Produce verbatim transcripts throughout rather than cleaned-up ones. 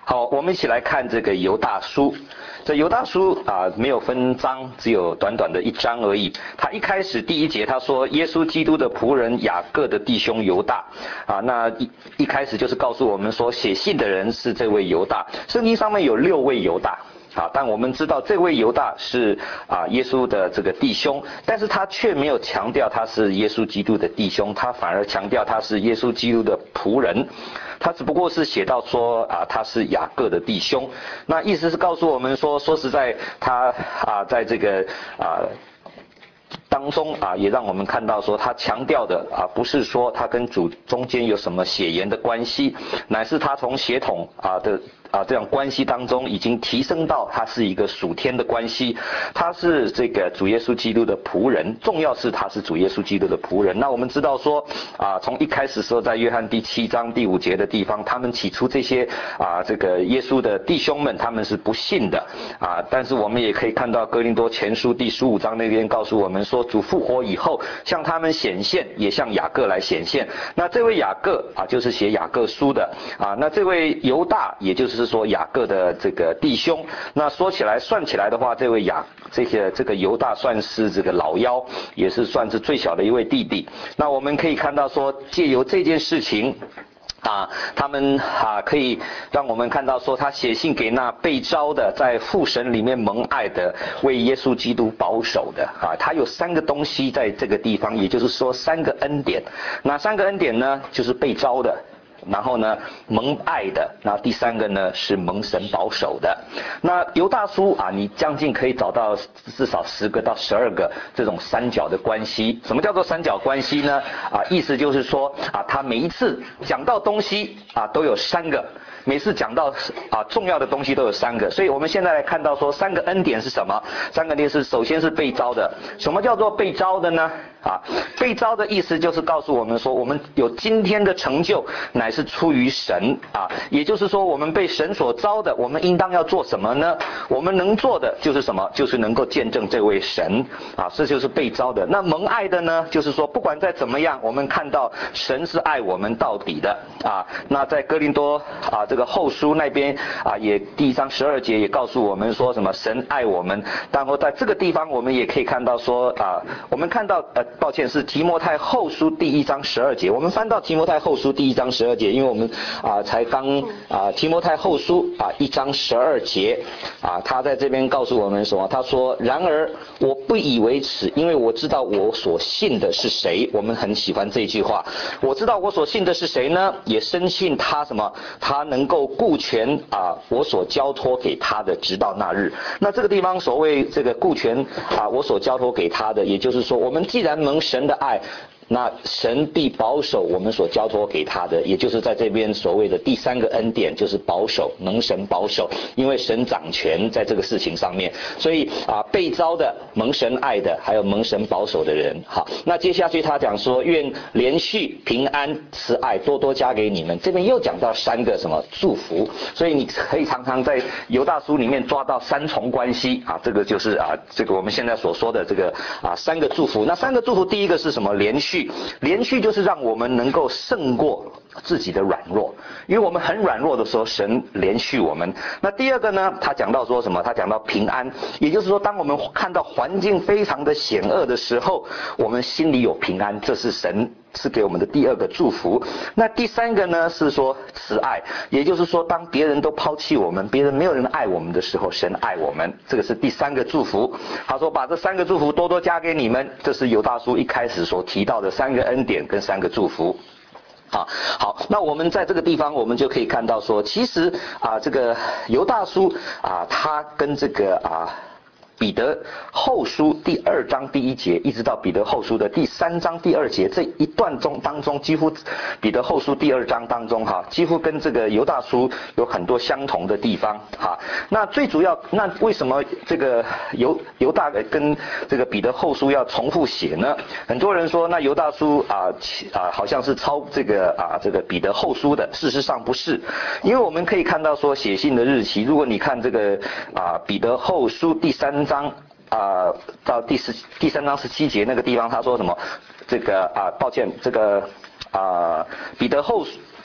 好，我们一起来看这个犹大书。这犹大书啊，没有分章，只有短短的一章而已。他一开始第一节他说，耶稣基督的仆人雅各的弟兄犹大啊，那一一开始就是告诉我们说，写信的人是这位犹大。圣经上面有六位犹大。啊，但我们知道这位犹大是啊耶稣的这个弟兄，但是他却没有强调他是耶稣基督的弟兄，他反而强调他是耶稣基督的仆人。他只不过是写到说啊他是雅各的弟兄，那意思是告诉我们说，说实在他啊在这个啊。当中啊，也让我们看到说，他强调的啊，不是说他跟主中间有什么血缘的关系，乃是他从血统啊的啊这样关系当中，已经提升到他是一个属天的关系，他是这个主耶稣基督的仆人，重要是他是主耶稣基督的仆人。那我们知道说啊，从一开始说在约翰第七章第五节的地方，他们起初这些啊这个耶稣的弟兄们，他们是不信的啊，但是我们也可以看到哥林多前书第十五章那边告诉我们说，主复活以后向他们显现，也向雅各来显现。那这位雅各啊，就是写雅各书的啊，那这位犹大，也就是说雅各的这个弟兄。那说起来算起来的话，这位雅这个这个犹大算是这个老幺，也是算是最小的一位弟弟。那我们可以看到说，借由这件事情啊，他们啊可以让我们看到说，他写信给那被召的，在父神里面蒙爱的，为耶稣基督保守的啊，他有三个东西在这个地方，也就是说三个恩典。哪三个恩典呢？就是被召的，然后呢蒙爱的，那第三个呢是蒙神保守的。那犹大书啊，你将近可以找到至少十个到十二个这种三角的关系。什么叫做三角关系呢？啊，意思就是说啊，他每一次讲到东西啊都有三个，每次讲到啊重要的东西都有三个。所以我们现在来看到说，三个恩典是什么？三个恩典是首先是被召的。什么叫做被召的呢？啊，被召的意思就是告诉我们说，我们有今天的成就乃是出于神啊，也就是说我们被神所召的，我们应当要做什么呢？我们能做的就是什么？就是能够见证这位神啊，这就是被召的。那蒙爱的呢，就是说不管再怎么样，我们看到神是爱我们到底的啊。那在哥林多啊这个后书那边啊，也第一章十二节也告诉我们说什么？神爱我们。然后在这个地方我们也可以看到说啊，我们看到呃。抱歉，是提摩太后书第一章十二节。我们翻到提摩太后书第一章十二节，因为我们啊才刚啊提摩太后书啊一章十二节啊，他在这边告诉我们什么？他说：“然而我不以为耻，因为我知道我所信的是谁。”我们很喜欢这句话。我知道我所信的是谁呢？也深信他什么？他能够顾全啊我所交托给他的，直到那日。那这个地方所谓这个顾全啊我所交托给他的，也就是说，我们既然蒙神的爱，那神必保守我们所交托给他的，也就是在这边所谓的第三个恩典，就是保守，蒙神保守，因为神掌权在这个事情上面。所以啊，被召的、蒙神爱的，还有蒙神保守的人。好，那接下去他讲说，愿连续平安慈爱多多加给你们。这边又讲到三个什么祝福，所以你可以常常在犹大书里面抓到三重关系啊，这个就是啊，这个我们现在所说的这个啊三个祝福。那三个祝福，第一个是什么？连续。连续就是让我们能够胜过自己的软弱，因为我们很软弱的时候，神连续我们。那第二个呢，他讲到说什么？他讲到平安，也就是说，当我们看到环境非常的险恶的时候，我们心里有平安，这是神赐给我们的第二个祝福。那第三个呢，是说慈爱，也就是说，当别人都抛弃我们，别人没有人爱我们的时候，神爱我们，这个是第三个祝福。他说把这三个祝福多多加给你们，这是犹大书一开始所提到的三个恩典跟三个祝福。啊，好，那我们在这个地方，我们就可以看到说，其实啊，这个犹大书啊，它跟这个啊。彼得后书第二章第一节，一直到彼得后书的第三章第二节，这一段中当中，几乎彼得后书第二章当中哈，几乎跟这个犹大书有很多相同的地方哈。那最主要，那为什么这个犹犹大跟这个彼得后书要重复写呢？很多人说，那犹大书啊啊好像是抄这个啊这个彼得后书的，事实上不是，因为我们可以看到说写信的日期，如果你看这个啊彼得后书第三章啊、呃、到第十第三章十七节那个地方，他说什么？这个啊，抱歉，这个啊彼得后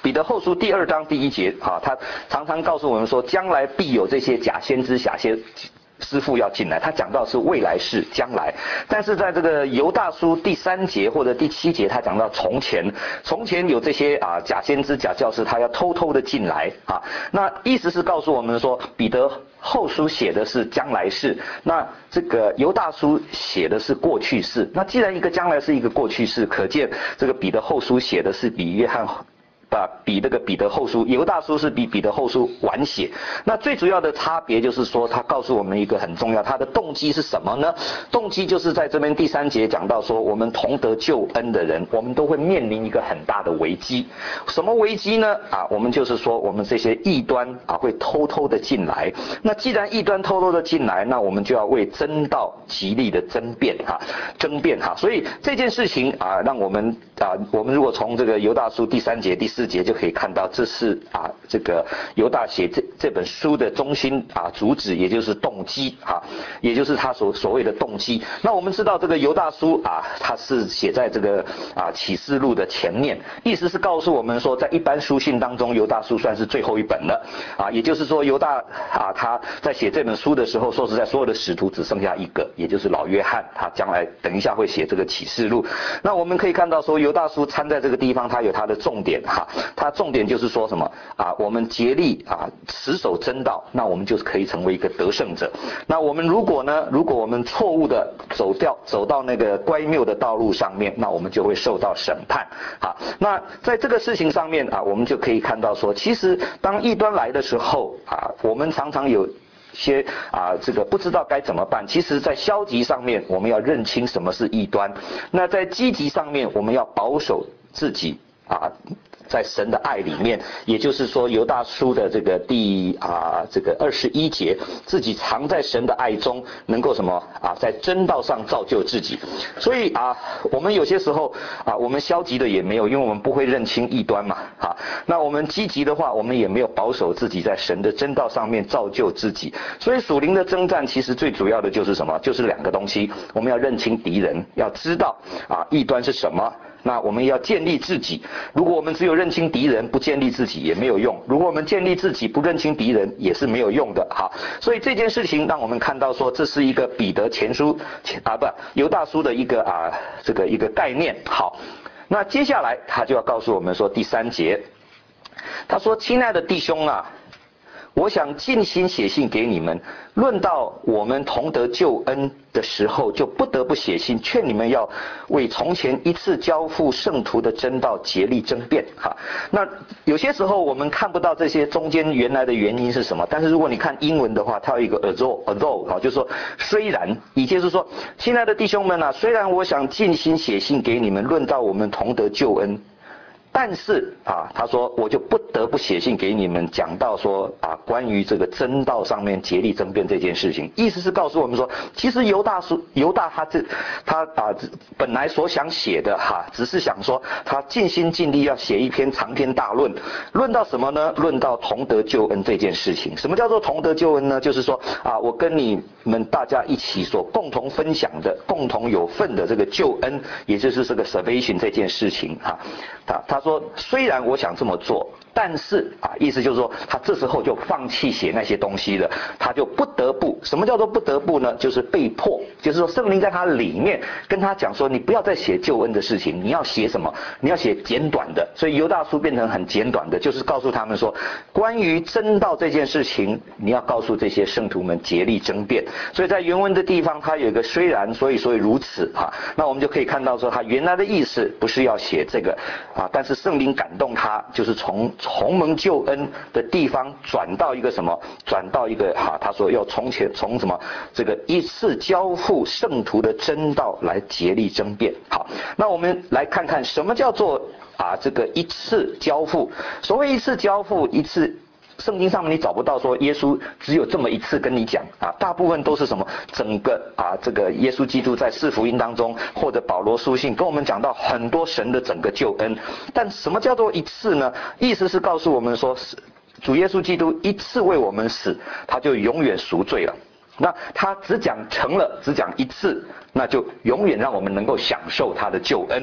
彼得后书第二章第一节啊，他常常告诉我们说，将来必有这些假先知、假先师傅要进来，他讲到是未来式将来，但是在这个犹大书第三节或者第七节，他讲到从前，从前有这些啊假先知、假教师，他要偷偷的进来啊。那意思是告诉我们说，彼得后书写的是将来式，那这个犹大书写的是过去式。那既然一个将来是一个过去式，可见这个彼得后书写的是比约翰。啊，比那个彼得后书，犹大书是比彼得后书晚写。那最主要的差别就是说，他告诉我们一个很重要，他的动机是什么呢？动机就是在这边第三节讲到说，我们同得救恩的人，我们都会面临一个很大的危机。什么危机呢？啊，我们就是说，我们这些异端啊会偷偷的进来。那既然异端偷偷的进来，那我们就要为真道极力的争辩哈，争辩哈。所以这件事情啊，让我们啊，我们如果从这个犹大书第三节、第四节就可以看到，这是啊这个犹大写这这本书的中心啊主旨，也就是动机啊，也就是他所所谓的动机。那我们知道这个犹大书啊，它是写在这个啊启示录的前面，意思是告诉我们说，在一般书信当中，犹大书算是最后一本了啊，也就是说犹大啊他在写这本书的时候，说实在，所有的使徒只剩下一个，也就是老约翰，他将来等一下会写这个启示录。那我们可以看到说，犹大书掺在这个地方，它有它的重点哈。它重点就是说什么啊？我们竭力啊持守真道，那我们就可以成为一个得胜者。那我们如果呢，如果我们错误的走掉走到那个乖谬的道路上面，那我们就会受到审判啊。那在这个事情上面啊，我们就可以看到说，其实当异端来的时候啊，我们常常有些啊这个不知道该怎么办。其实在消极上面，我们要认清什么是异端；那在积极上面，我们要保守自己啊。在神的爱里面，也就是说犹大书的这个第啊这个二十一节，自己藏在神的爱中，能够什么啊在真道上造就自己。所以啊我们有些时候啊我们消极的也没有，因为我们不会认清异端嘛啊。那我们积极的话，我们也没有保守自己在神的真道上面造就自己。所以属灵的征战其实最主要的就是什么？就是两个东西，我们要认清敌人，要知道啊异端是什么。那我们要建立自己，如果我们只有认清敌人，不建立自己也没有用；如果我们建立自己，不认清敌人，也是没有用的哈。所以这件事情让我们看到说，这是一个彼得前书啊不犹大书的一个啊这个一个概念。好，那接下来他就要告诉我们说第三节，他说：“亲爱的弟兄啊，我想尽心写信给你们，论到我们同得救恩的时候，就不得不写信，劝你们要为从前一次交付圣徒的真道竭力争辩。”哈，那有些时候我们看不到这些中间原来的原因是什么，但是如果你看英文的话，它有一个 although although 哈，就是说虽然，也就是说，亲爱的弟兄们啊，虽然我想尽心写信给你们，论到我们同得救恩。但是啊，他说我就不得不写信给你们，讲到说啊，关于这个真道上面竭力争辩这件事情，意思是告诉我们说，其实犹大书犹大他这他啊本来所想写的哈、啊，只是想说他尽心尽力要写一篇长篇大论，论到什么呢？论到同得救恩这件事情。什么叫做同得救恩呢？就是说啊，我跟你们大家一起所共同分享的、共同有份的这个救恩，也就是这个 salvation 这件事情哈。他他说虽然我想这么做，但是啊，意思就是说他这时候就放弃写那些东西了，他就不得不。什么叫做不得不呢？就是被迫，就是说圣灵在他里面跟他讲说，你不要再写救恩的事情，你要写什么？你要写简短的。所以犹大书变成很简短的，就是告诉他们说，关于真道这件事情，你要告诉这些圣徒们竭力争辩。所以在原文的地方，他有一个虽然，所以所以如此哈。那我们就可以看到说，他原来的意思不是要写这个啊，但是圣灵感动他，就是从从蒙救恩的地方转到一个什么？转到一个哈，他说要从前从什么这个一次交付圣徒的真道来竭力争辩。好，那我们来看看什么叫做啊这个一次交付。所谓一次交付，一次。圣经上面你找不到说耶稣只有这么一次跟你讲啊，大部分都是什么？整个啊这个耶稣基督在四福音当中，或者保罗书信跟我们讲到很多神的整个救恩。但什么叫做一次呢？意思是告诉我们说，主耶稣基督一次为我们死，他就永远赎罪了。那他只讲成了，只讲一次，那就永远让我们能够享受他的救恩。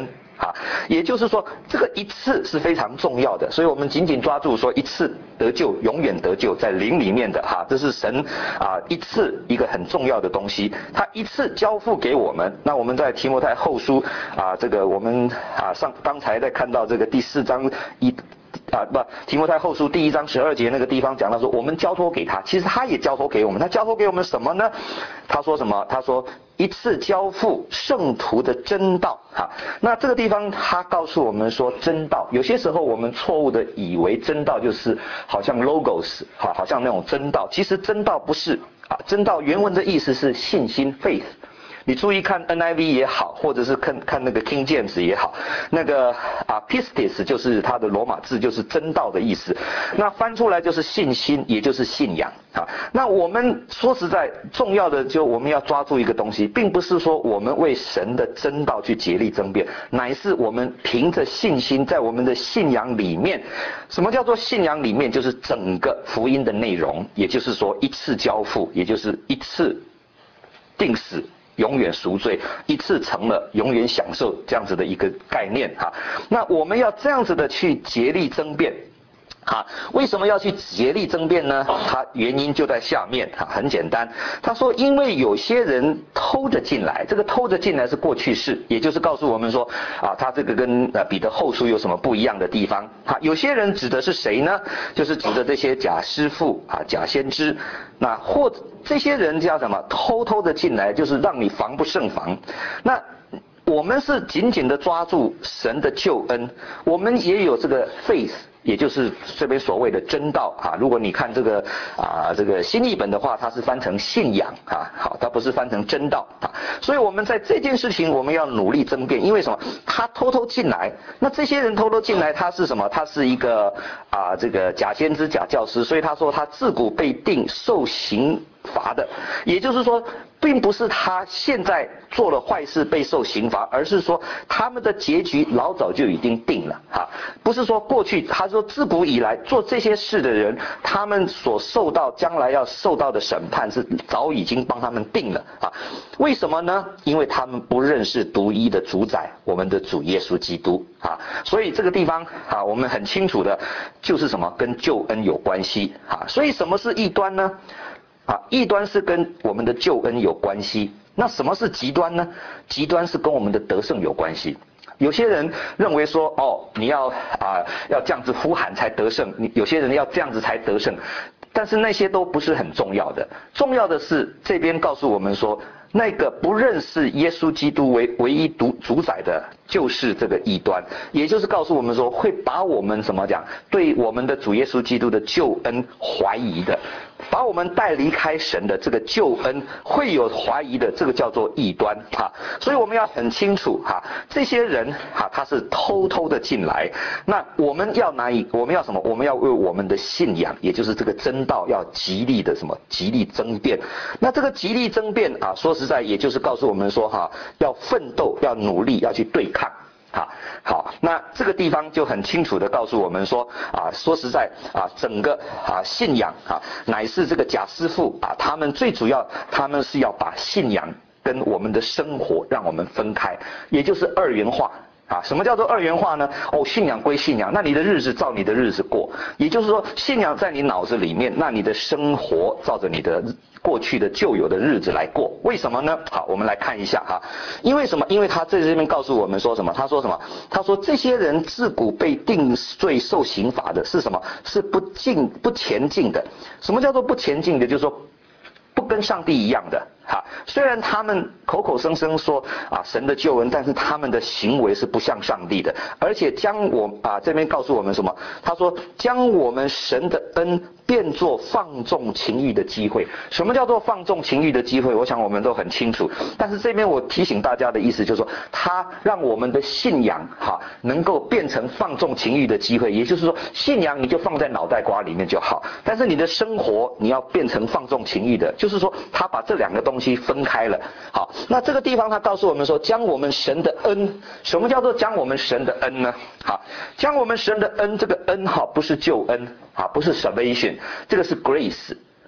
啊，也就是说这个一次是非常重要的，所以我们紧紧抓住说一次得救，永远得救，在灵里面的哈，这是神啊一次一个很重要的东西，他一次交付给我们。那我们在提摩太后书啊，这个我们啊上刚才在看到这个第四章一。啊不，提摩太后书第一章十二节那个地方讲到说，我们交托给他，其实他也交托给我们。他交托给我们什么呢？他说什么？他说一次交付圣徒的真道。哈，那这个地方他告诉我们说，真道有些时候我们错误的以为真道就是好像 logos， 好，好像那种真道，其实真道不是啊，真道原文的意思是信心 faith。你注意看 N I V 也好，或者是看看那个 King James 也好，那个啊 pistis 就是它的罗马字，就是真道的意思。那翻出来就是信心，也就是信仰啊。那我们说实在重要的，就我们要抓住一个东西，并不是说我们为神的真道去竭力争辩，乃是我们凭着信心，在我们的信仰里面。什么叫做信仰里面？就是整个福音的内容，也就是说一次交付，也就是一次定死。永远赎罪，一次成了，永远享受，这样子的一个概念哈。那我们要这样子的去竭力争辩。啊，为什么要去竭力争辩呢？它原因就在下面啊，很简单。他说，因为有些人偷着进来，这个偷着进来是过去式，也就是告诉我们说，啊，他这个跟呃彼得后书有什么不一样的地方？啊，有些人指的是谁呢？就是指的这些假师傅啊、假先知，那或这些人叫什么？偷偷的进来，就是让你防不胜防。那我们是紧紧的抓住神的救恩，我们也有这个 faith。也就是这边所谓的真道啊，如果你看这个啊这个新译本的话，它是翻成信仰啊，好，它不是翻成真道啊。所以我们在这件事情我们要努力争辩，因为什么？他偷偷进来，那这些人偷偷进来，他是什么？他是一个啊这个假先知、假教师，所以他说他自古被定受刑罚的，也就是说，并不是他现在做了坏事被受刑罚，而是说他们的结局老早就已经定了哈，不是说过去，他说自古以来做这些事的人，他们所受到将来要受到的审判是早已经帮他们定了啊。为什么呢？因为他们不认识独一的主宰，我们的主耶稣基督啊。所以这个地方啊，我们很清楚的就是什么，跟救恩有关系啊。所以什么是异端呢？啊，异端是跟我们的救恩有关系。那什么是极端呢？极端是跟我们的得胜有关系。有些人认为说，哦，你要啊要这样子呼喊才得胜，你有些人要这样子才得胜，但是那些都不是很重要的。重要的是这边告诉我们说，那个不认识耶稣基督为唯一独主宰的，就是这个异端，也就是告诉我们说，会把我们怎么讲，对我们的主耶稣基督的救恩怀疑的，把我们带离开神的这个救恩会有怀疑的，这个叫做异端哈。所以我们要很清楚哈，这些人哈他是偷偷的进来，那我们要拿以我们要什么？我们要为我们的信仰，也就是这个真道，要极力的什么？极力争辩。那这个极力争辩啊，说实在，也就是告诉我们说哈，要奋斗，要努力，要去对抗。好，好，那这个地方就很清楚的告诉我们说啊，说实在啊，整个啊信仰啊，乃是这个假师傅啊，他们最主要，他们是要把信仰跟我们的生活让我们分开，也就是二元化。啊，什么叫做二元化呢？哦，信仰归信仰，那你的日子照你的日子过，也就是说，信仰在你脑子里面，那你的生活照着你的过去的旧有的日子来过。为什么呢？好，我们来看一下哈。因为什么？因为他在这边告诉我们说什么？他说什么？他说这些人自古被定罪受刑罚的是什么？是不进不前进的。什么叫做不前进的？就是说不跟上帝一样的。哈，虽然他们口口声声说啊神的救恩，但是他们的行为是不像上帝的，而且将我啊这边告诉我们什么？他说将我们神的恩变作放纵情欲的机会。什么叫做放纵情欲的机会？我想我们都很清楚。但是这边我提醒大家的意思就是说，他让我们的信仰哈能够变成放纵情欲的机会，也就是说，信仰你就放在脑袋瓜里面就好，但是你的生活你要变成放纵情欲的，就是说他把这两个东西东西分开了。好，那这个地方他告诉我们说，将我们神的恩，什么叫做将我们神的恩呢？好，将我们神的恩，这个恩哈不是救恩啊，不是 salvation， 这个是 grace。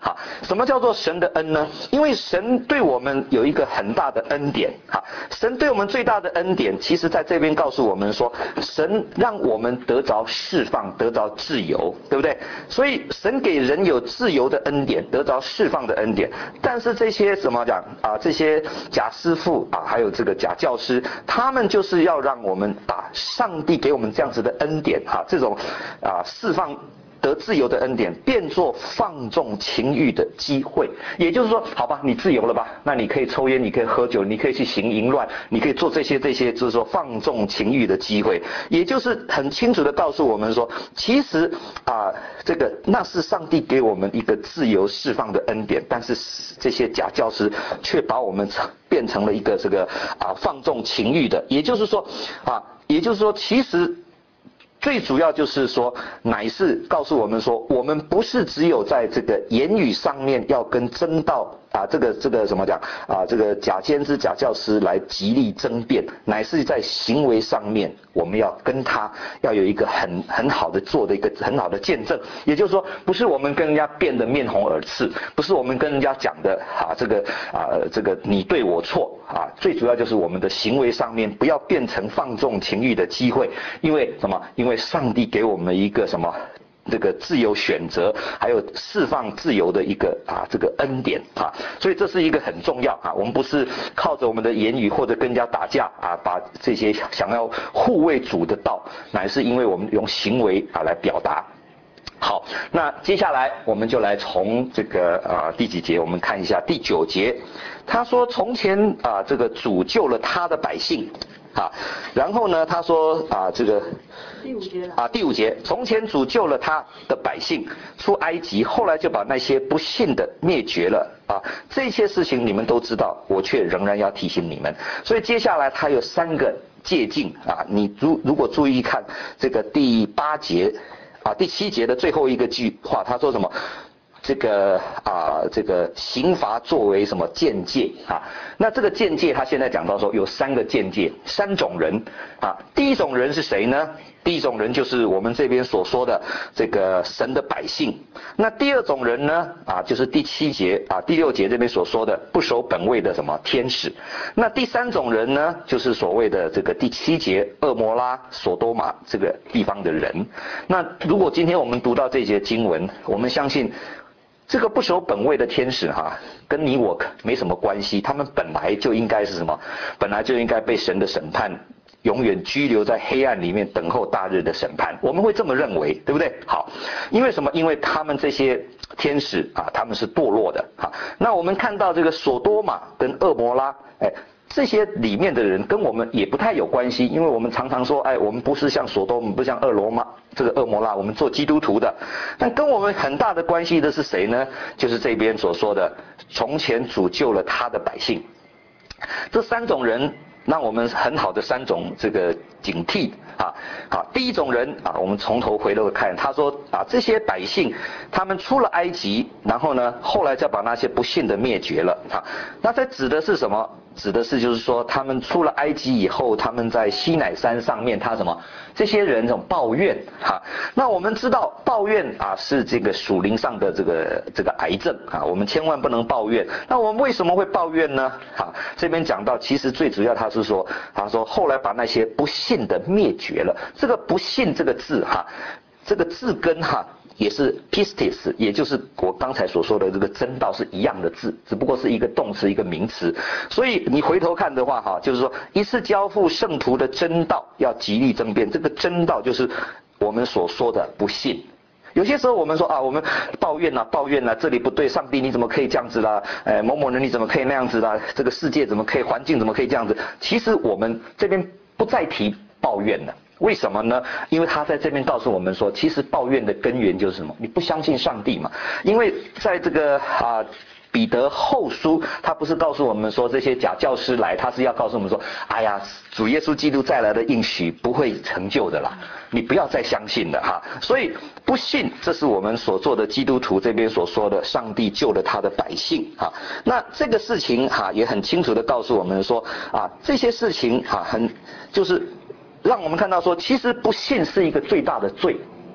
哈，什么叫做神的恩呢？因为神对我们有一个很大的恩典，哈，神对我们最大的恩典，其实在这边告诉我们说，神让我们得着释放，得着自由，对不对？所以神给人有自由的恩典，得着释放的恩典。但是这些怎么讲啊？这些假师傅啊，还有这个假教师，他们就是要让我们把上帝给我们这样子的恩典，哈，这种啊释放得自由的恩典变作放纵情欲的机会。也就是说，好吧，你自由了吧，那你可以抽烟，你可以喝酒，你可以去行淫乱，你可以做这些这些就是说放纵情欲的机会。也就是很清楚的告诉我们说，其实啊这个那是上帝给我们一个自由释放的恩典，但是这些假教师却把我们变成了一个这个啊放纵情欲的。也就是说啊也就是说其实最主要就是说，乃是告诉我们说，我们不是只有在这个言语上面要跟真道啊，这个这个怎么讲啊，这个假先知、假教师来极力争辩，乃是在行为上面，我们要跟他要有一个很很好的做的一个很好的见证。也就是说，不是我们跟人家辩得面红耳赤，不是我们跟人家讲的啊，这个啊这个你对我错啊，最主要就是我们的行为上面不要变成放纵情欲的机会，因为什么？因为上帝给我们一个什么？这个自由选择，还有释放自由的一个啊这个恩典啊，所以这是一个很重要啊。我们不是靠着我们的言语或者跟人家打架啊，把这些想要护卫主的道，乃是因为我们用行为啊来表达。好，那接下来我们就来从这个啊第几节，我们看一下第九节。他说从前啊这个主救了他的百姓啊，然后呢他说啊这个。 第五节了啊，第五节，从前主救了他的百姓出埃及，后来就把那些不信的灭绝了啊。这些事情你们都知道，我却仍然要提醒你们。所以接下来他有三个诫禁啊，你如如果注意看这个第八节啊，第七节的最后一个句话，他说什么？这个啊，这个刑罚作为什么鉴戒啊？那这个鉴戒，他现在讲到说有三个鉴戒，三种人啊。第一种人是谁呢？第一种人就是我们这边所说的这个神的百姓。那第二种人呢？啊，就是第七节啊、第六节这边所说的不守本位的什么天使。那第三种人呢？就是所谓的这个第七节恶摩拉、索多玛这个地方的人。那如果今天我们读到这节经文，我们相信。这个不守本位的天使哈、啊，跟你我没什么关系，他们本来就应该是什么？本来就应该被神的审判，永远拘留在黑暗里面，等候大日的审判。我们会这么认为，对不对？好，因为什么？因为他们这些天使啊，他们是堕落的啊。那我们看到这个索多玛跟恶摩拉，哎。这些里面的人跟我们也不太有关系，因为我们常常说，哎，我们不是像索多，我们不像恶罗马这个恶摩拉，我们做基督徒的。但跟我们很大的关系的是谁呢？就是这边所说的，从前主救了他的百姓。这三种人让我们很好的三种这个警惕啊。好，第一种人啊，我们从头回头看，他说啊，这些百姓他们出了埃及，然后呢，后来再把那些不信的灭绝了啊。那这指的是什么？指的是就是说，他们出了埃及以后，他们在西乃山上面，他什么？这些人这种抱怨哈、啊。那我们知道抱怨啊是这个属灵上的这个这个癌症啊，我们千万不能抱怨。那我们为什么会抱怨呢？啊，这边讲到，其实最主要他是说，他说后来把那些不信的灭绝了。这个不信这个字哈、啊，这个字根哈。啊也是 pistis， 也就是我刚才所说的这个真道是一样的字，只不过是一个动词一个名词。所以你回头看的话哈，就是说一次交付圣徒的真道要极力争辩，这个真道就是我们所说的不信。有些时候我们说啊，我们抱怨啊抱怨啊，这里不对，上帝你怎么可以这样子啦？哎，某某人你怎么可以那样子啦？这个世界怎么可以，环境怎么可以这样子？其实我们这边不再提抱怨了。为什么呢？因为他在这边告诉我们说，其实抱怨的根源就是什么？你不相信上帝嘛？因为在这个啊彼得后书，他不是告诉我们说这些假教师来，他是要告诉我们说，哎呀，主耶稣基督再来的应许不会成就的啦，你不要再相信了哈。所以不信，这是我们所做的基督徒这边所说的，上帝救了他的百姓哈。那这个事情哈也很清楚的告诉我们说啊，这些事情哈很就是。让我们看到说，其实不信是一个最大的罪，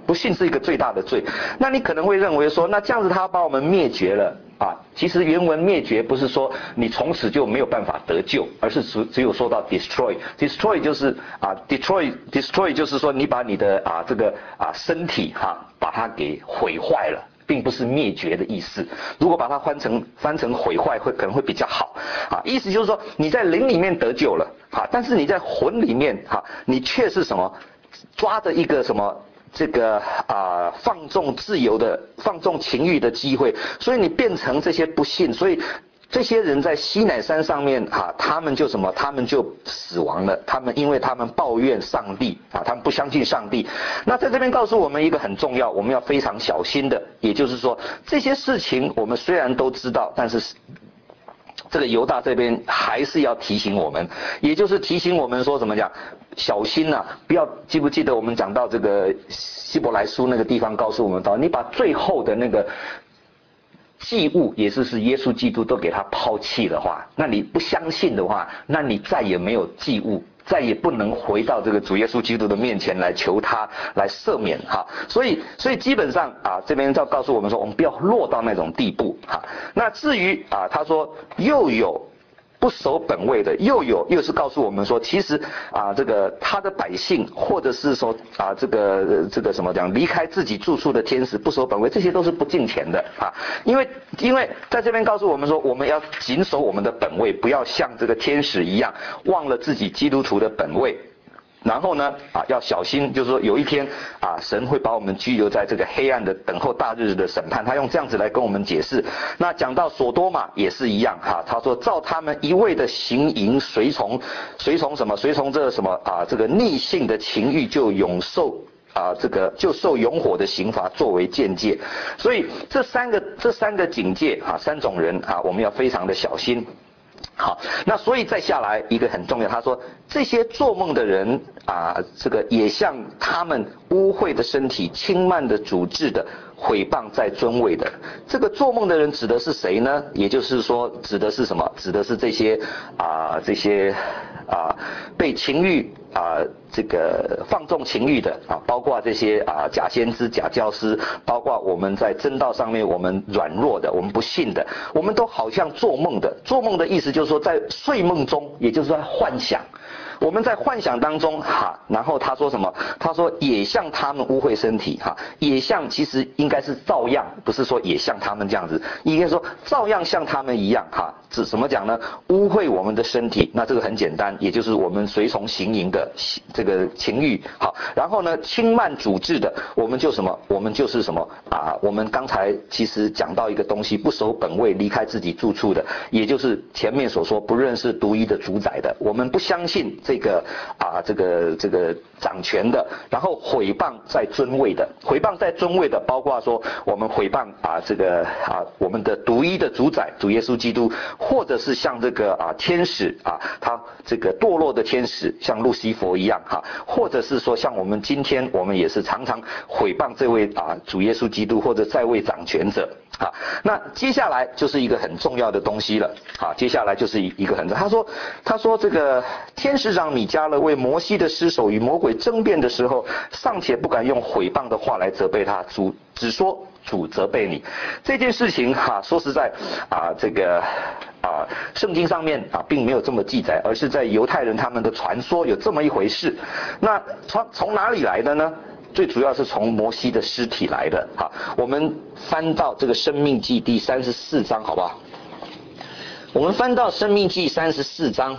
不信是一个最大的罪。那你可能会认为说，那这样子他把我们灭绝了啊？其实原文灭绝不是说你从此就没有办法得救，而是只只有说到 destroy，destroy 就是啊 destroy destroy 就是说你把你的啊这个啊身体哈、啊、把它给毁坏了。并不是灭绝的意思，如果把它翻成翻成毁坏会可能会比较好啊。意思就是说你在灵里面得救了啊，但是你在魂里面哈、啊，你却是什么抓着一个什么这个啊放纵自由的放纵情欲的机会，所以你变成这些不信，所以。这些人在西乃山上面哈、啊，他们就什么？他们就死亡了。他们因为他们抱怨上帝啊，他们不相信上帝。那在这边告诉我们一个很重要，我们要非常小心的，也就是说这些事情我们虽然都知道，但是这个犹大这边还是要提醒我们，也就是提醒我们说怎么讲，小心呐、啊，不要记不记得我们讲到这个希伯来书那个地方告诉我们到，你把最后的那个。祭物也就是耶稣基督都给他抛弃的话，那你不相信的话，那你再也没有祭物，再也不能回到这个主耶稣基督的面前来求他来赦免哈。所以，所以基本上啊，这边要告诉我们说，我们不要落到那种地步哈。那至于啊，他说又有。不守本位的，又有又是告诉我们说，其实啊，这个他的百姓，或者是说啊，这个这个什么讲，离开自己住处的天使不守本位，这些都是不敬虔的啊。因为因为在这边告诉我们说，我们要谨守我们的本位，不要像这个天使一样忘了自己基督徒的本位。然后呢，啊，要小心，就是说有一天啊，神会把我们拘留在这个黑暗的等候大日子的审判。他用这样子来跟我们解释。那讲到所多玛也是一样哈，他说照他们一味的行淫随从，随从什么？随从这什么啊？这个逆性的情欲就永受。啊，这个就受永火的刑罚作为鉴戒。所以这三个这三个警戒啊，三种人啊，我们要非常的小心。好，那所以再下来一个很重要，他说这些做梦的人啊，这个也像他们污秽的身体、轻慢的主治的、毁谤在尊位的。这个做梦的人指的是谁呢？也就是说，指的是什么？指的是这些啊，这些啊被情欲啊这个放纵情欲的啊，包括这些啊假先知、假教师，包括我们在真道上面我们软弱的、我们不信的，我们都好像做梦的。做梦的意思就是说，在睡梦中，也就是说幻想。我们在幻想当中哈，然后他说什么？他说也像他们污秽身体哈，也像其实应该是照样，不是说也像他们这样子，应该说照样像他们一样哈。指怎么讲呢？污秽我们的身体，那这个很简单，也就是我们随从行淫的这个情欲好。然后呢，轻慢主治的，我们就什么？我们就是什么啊？我们刚才其实讲到一个东西，不守本位，离开自己住处的，也就是前面所说不认识独一的主宰的，我们不相信。这个啊，这个这个掌权的，然后毁谤在尊位的，毁谤在尊位的，包括说我们毁谤啊，这个啊，我们的独一的主宰主耶稣基督，或者是像这个啊天使啊，他这个堕落的天使，像路西佛一样哈、啊，或者是说像我们今天我们也是常常毁谤这位啊主耶稣基督或者在位掌权者啊。那接下来就是一个很重要的东西了啊，接下来就是一个很，他说他说这个天使长米迦勒为摩西的尸首与魔鬼争辩的时候，尚且不敢用毁谤的话来责备他，主只说主责备你。这件事情哈、啊，说实在啊，这个啊，圣经上面啊并没有这么记载，而是在犹太人他们的传说有这么一回事。那从从哪里来的呢？最主要是从摩西的尸体来的。好，我们翻到这个《申命记》第三十四章，好不好？我们翻到《申命记》三十四章。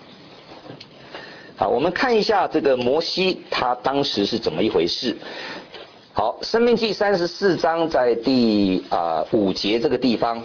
好，我们看一下这个摩西他当时是怎么一回事。好，《申命记》三十四章在第啊、呃、五节这个地方，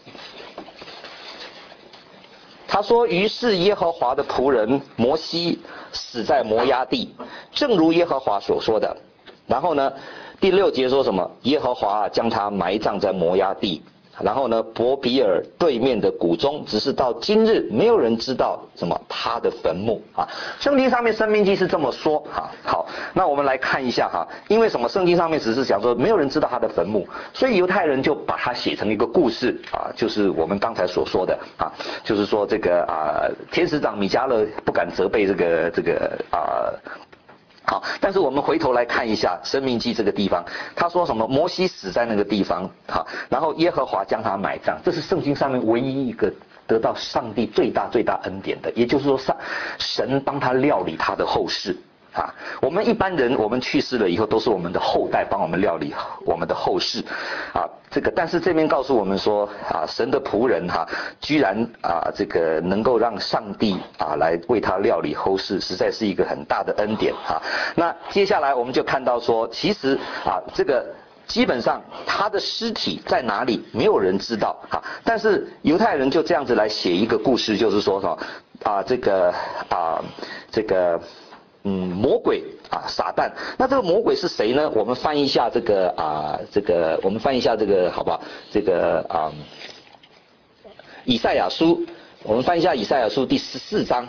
他说：“于是耶和华的仆人摩西死在摩押地，正如耶和华所说的。”然后呢，第六节说什么？耶和华将他埋葬在摩押地。然后呢，伯比尔对面的谷中，只是到今日没有人知道什么他的坟墓啊。圣经上面《申命记》是这么说啊。好，那我们来看一下哈，因为什么？圣经上面只是讲说没有人知道他的坟墓，所以犹太人就把它写成一个故事啊，就是我们刚才所说的啊，就是说这个啊，天使长米迦勒不敢责备这个这个啊。 好，但是我们回头来看一下《申命记》这个地方，他说什么？摩西死在那个地方，好，然后耶和华将他埋葬，这是圣经上面唯一一个得到上帝最大最大恩典的，也就是说，上神帮他料理他的后事。啊，我们一般人，我们去世了以后，都是我们的后代帮我们料理我们的后事，啊，这个，但是这边告诉我们说，啊，神的仆人哈、啊，居然啊，这个能够让上帝啊来为他料理后事，实在是一个很大的恩典哈、啊。那接下来我们就看到说，其实啊，这个基本上他的尸体在哪里，没有人知道哈、啊。但是犹太人就这样子来写一个故事，就是说什么啊，这个啊，这个。嗯，魔鬼啊，撒旦。那这个魔鬼是谁呢？我们翻译一下这个啊，这个我们翻译一下这个好不好？这个啊，以赛亚书，我们翻译一下以赛亚书第十四章。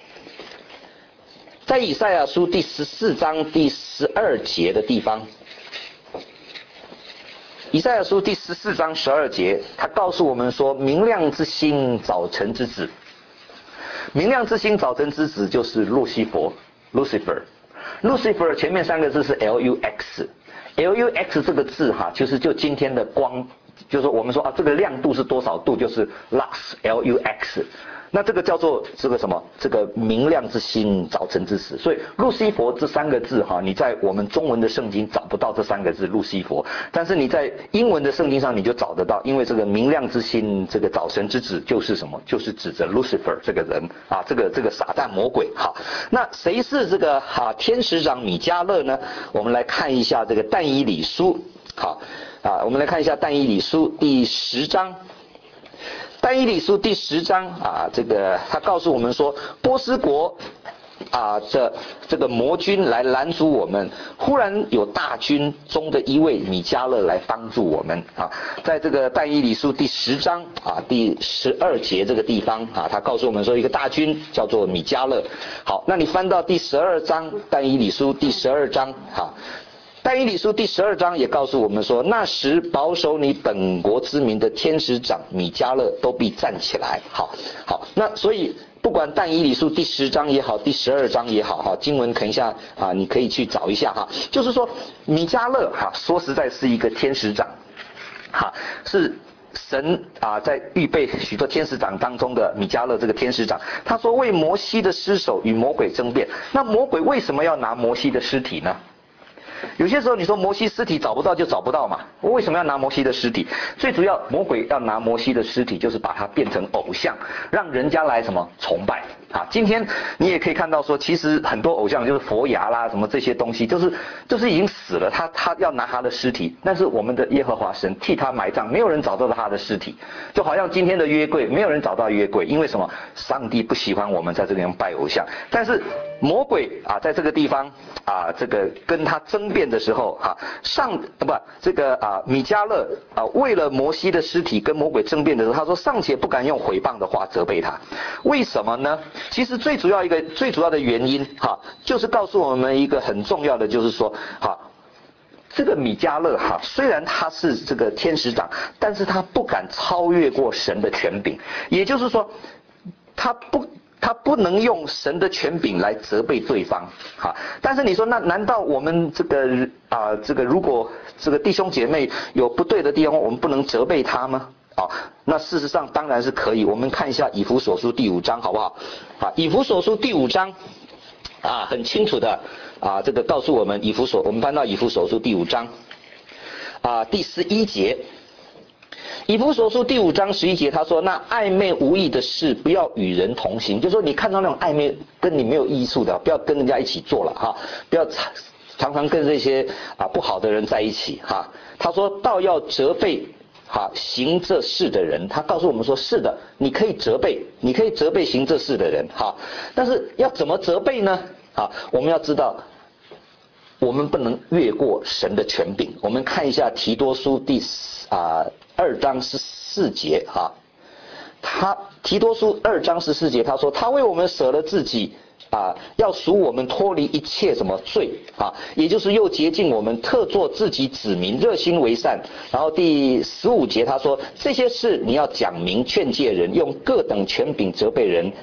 在以赛亚书第十四章第十二节的地方，以赛亚书第十四章十二节，他告诉我们说：“明亮之星，早晨之子。”明亮之星，早晨之子就是路西弗。Lucifer，Lucifer 前面三个字是 L U X，L U X 这个字哈，就是就今天的光，就是我们说啊，这个亮度是多少度，就是 Lux，L U X。那这个叫做这个什么？这个明亮之星，早晨之子。所以路西弗这三个字哈，你在我们中文的圣经找不到这三个字路西弗，但是你在英文的圣经上你就找得到，因为这个明亮之星，这个早晨之子就是什么？就是指着 Lucifer 这个人啊，这个这个撒旦魔鬼。好，那谁是这个哈、啊、天使长米迦勒呢？我们来看一下这个但以理书。好啊，我们来看一下但以理书第十章。但以理书第十章啊，这个他告诉我们说，波斯国啊这这个魔军来拦阻我们，忽然有大军中的一位米迦勒来帮助我们啊。在这个但以理书第十章啊第十二节这个地方啊，他告诉我们说一个大军叫做米迦勒。好，那你翻到第十二章但以理书第十二章啊。但以理书第十二章也告诉我们说，那时保守你本国之民的天使长米迦勒都必站起来。好，好，那所以不管但以理书第十章也好，第十二章也好，哈，经文看一下啊，你可以去找一下哈。就是说，米迦勒哈，说实在是一个天使长，哈，是神啊在预备许多天使长当中的米迦勒这个天使长，他说为摩西的尸首与魔鬼争辩。那魔鬼为什么要拿摩西的尸体呢？有些时候你说摩西尸体找不到就找不到嘛，我为什么要拿摩西的尸体？最主要魔鬼要拿摩西的尸体，就是把它变成偶像，让人家来什么崇拜啊。今天你也可以看到说，其实很多偶像就是佛牙啦什么这些东西，就是就是已经死了，他他要拿他的尸体，但是我们的耶和华神替他埋葬，没有人找到他的尸体，就好像今天的约柜，没有人找到约柜，因为什么？上帝不喜欢我们在这个地方拜偶像，但是魔鬼啊在这个地方啊这个跟他争辩的时候啊，上不这个啊米迦勒啊为了摩西的尸体跟魔鬼争辩的时候，他说尚且不敢用毁谤的话责备他，为什么呢？其实最主要一个最主要的原因哈、啊，就是告诉我们一个很重要的，就是说哈、啊，这个米迦勒哈、啊，虽然他是这个天使长，但是他不敢超越过神的权柄，也就是说他不。他不能用神的权柄来责备对方，哈。但是你说，那难道我们这个啊、呃，这个如果这个弟兄姐妹有不对的地方，我们不能责备他吗？啊，那事实上当然是可以。我们看一下以弗所书第五章好不好？啊，以弗所书第五章啊，很清楚的啊，这个告诉我们以弗所，我们翻到以弗所书第五章啊第十一节。以弗所书第五章十一节，他说：“那暧昧无益的事，不要与人同行。”就是说，你看到那种暧昧跟你没有益处的，不要跟人家一起做了哈，不要常常跟这些啊不好的人在一起哈。他说：“倒要责备哈行这事的人。”他告诉我们说：“是的，你可以责备，你可以责备行这事的人哈。但是要怎么责备呢？啊，我们要知道。”我们不能越过神的权柄。我们看一下提多书第啊二章十四节哈，他提多书二章十四节他说，他为我们舍了自己啊，要赎我们脱离一切什么罪啊，也就是又洁净我们，特作自己子民，热心为善。然后第十五节他说，这些事你要讲明劝诫人，用各等权柄责备人，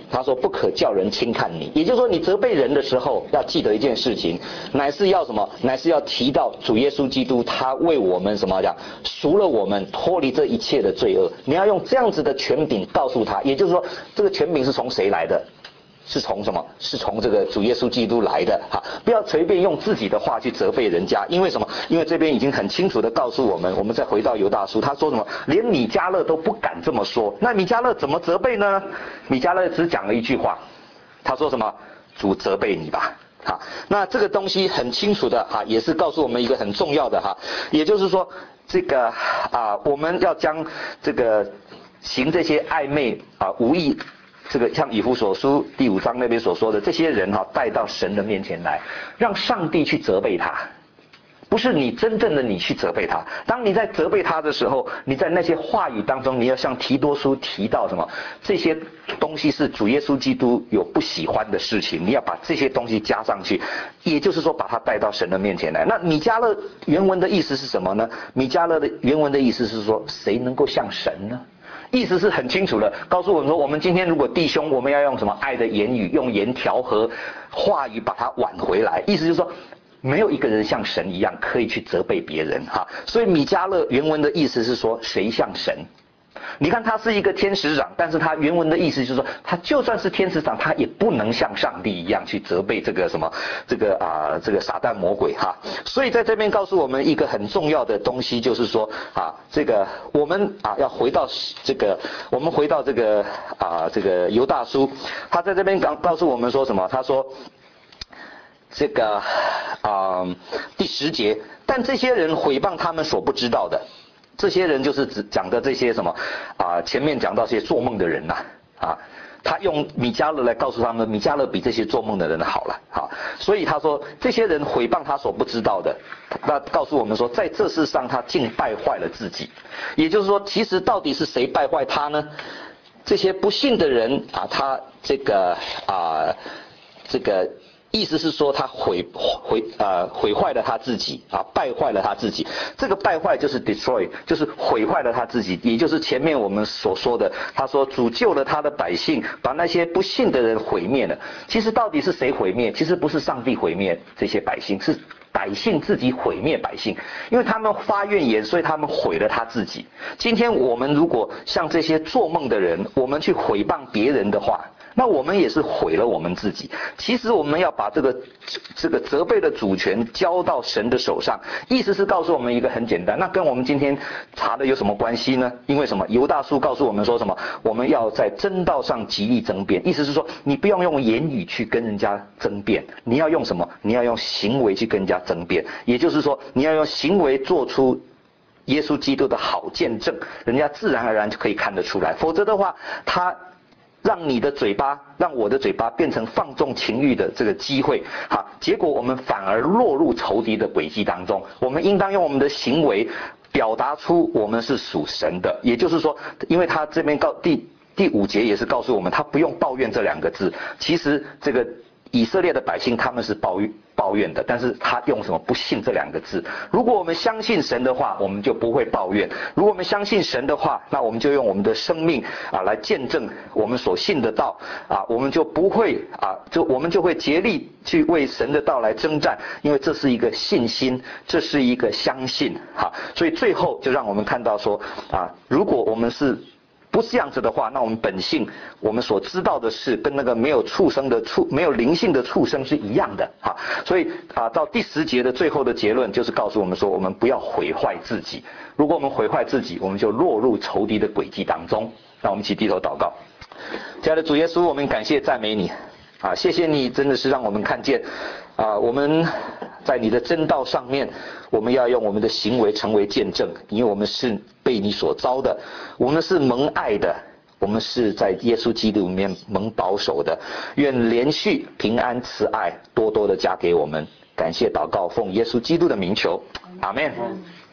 他说不可叫人轻看你，也就是说你责备人的时候要记得一件事情，乃是要什么？乃是要提到主耶稣基督他为我们什么讲赎了我们，脱离这一切的罪恶。你要用这样子的权柄告诉他，也就是说这个权柄是从谁来的？是从什么？是从这个主耶稣基督来的哈！不要随便用自己的话去责备人家，因为什么？因为这边已经很清楚的告诉我们，我们再回到犹大书，他说什么？连米迦勒都不敢这么说。那米迦勒怎么责备呢？米迦勒只讲了一句话，他说什么？主责备你吧。哈，那这个东西很清楚的哈，也是告诉我们一个很重要的哈，也就是说，这个啊，我们要将这个行这些暧昧啊无意。这个像以弗所书第五章那边所说的，这些人哈、啊、带到神的面前来，让上帝去责备他，不是你真正的你去责备他。当你在责备他的时候，你在那些话语当中，你要像提多书提到什么，这些东西是主耶稣基督有不喜欢的事情，你要把这些东西加上去，也就是说把他带到神的面前来。那米迦勒原文的意思是什么呢？米迦勒的原文的意思是说，谁能够像神呢？意思是很清楚的，告诉我们说，我们今天如果弟兄，我们要用什么爱的言语，用言调和，话语把它挽回来。意思就是说，没有一个人像神一样可以去责备别人哈。所以米迦勒原文的意思是说，谁像神？你看他是一个天使长，但是他原文的意思就是说，他就算是天使长，他也不能像上帝一样去责备这个什么这个啊、呃、这个撒旦魔鬼哈。所以在这边告诉我们一个很重要的东西，就是说啊这个我们啊要回到这个我们回到这个啊这个犹大书，他在这边告告诉我们说什么？他说这个啊、呃、第十节，但这些人毁谤他们所不知道的。这些人就是指讲的这些什么啊？前面讲到这些做梦的人呐 啊, 啊，他用米迦勒来告诉他们，米迦勒比这些做梦的人好了，好，所以他说这些人毁谤他所不知道的，那告诉我们说，在这世上他竟败坏了自己，也就是说，其实到底是谁败坏他呢？这些不信的人啊，他这个啊，这个。意思是说他毁毁呃毁坏了他自己啊，败坏了他自己。这个败坏就是 destroy， 就是毁坏了他自己，也就是前面我们所说的，他说主救了他的百姓，把那些不信的人毁灭了。其实到底是谁毁灭？其实不是上帝毁灭这些百姓，是百姓自己毁灭百姓，因为他们发怨言，所以他们毁了他自己。今天我们如果像这些做梦的人，我们去毁谤别人的话，那我们也是毁了我们自己。其实我们要把这个这个责备的主权交到神的手上，意思是告诉我们一个很简单，那跟我们今天查的有什么关系呢？因为什么？犹大书告诉我们说什么？我们要在真道上极力争辩，意思是说你不要用言语去跟人家争辩，你要用什么？你要用行为去跟人家争辩，也就是说你要用行为做出耶稣基督的好见证，人家自然而然就可以看得出来。否则的话，他让你的嘴巴，让我的嘴巴变成放纵情欲的这个机会，好，结果我们反而落入仇敌的诡计当中。我们应当用我们的行为表达出我们是属神的，也就是说，因为他这边告第第五节也是告诉我们，他不用抱怨这两个字。其实这个以色列的百姓他们是抱怨抱怨的，但是他用什么？不信这两个字。如果我们相信神的话，我们就不会抱怨；如果我们相信神的话，那我们就用我们的生命啊来见证我们所信的道啊，我们就不会啊，就我们就会竭力去为神的道来征战，因为这是一个信心，这是一个相信哈。所以最后就让我们看到说啊，如果我们是不是这样子的话，那我们本性我们所知道的事跟那个没有畜生的畜没有灵性的畜生是一样的哈。所以啊，到第十节的最后的结论就是告诉我们说，我们不要毁坏自己。如果我们毁坏自己，我们就落入仇敌的诡计当中。让我们一起低头祷告。亲爱的主耶稣，我们感谢赞美你啊，谢谢你真的是让我们看见啊，我们在你的真道上面，我们要用我们的行为成为见证，因为我们是被你所召的，我们是蒙爱的，我们是在耶稣基督里面蒙保守的。愿连续平安慈爱多多的加给我们。感谢祷告，奉耶稣基督的名求，阿们。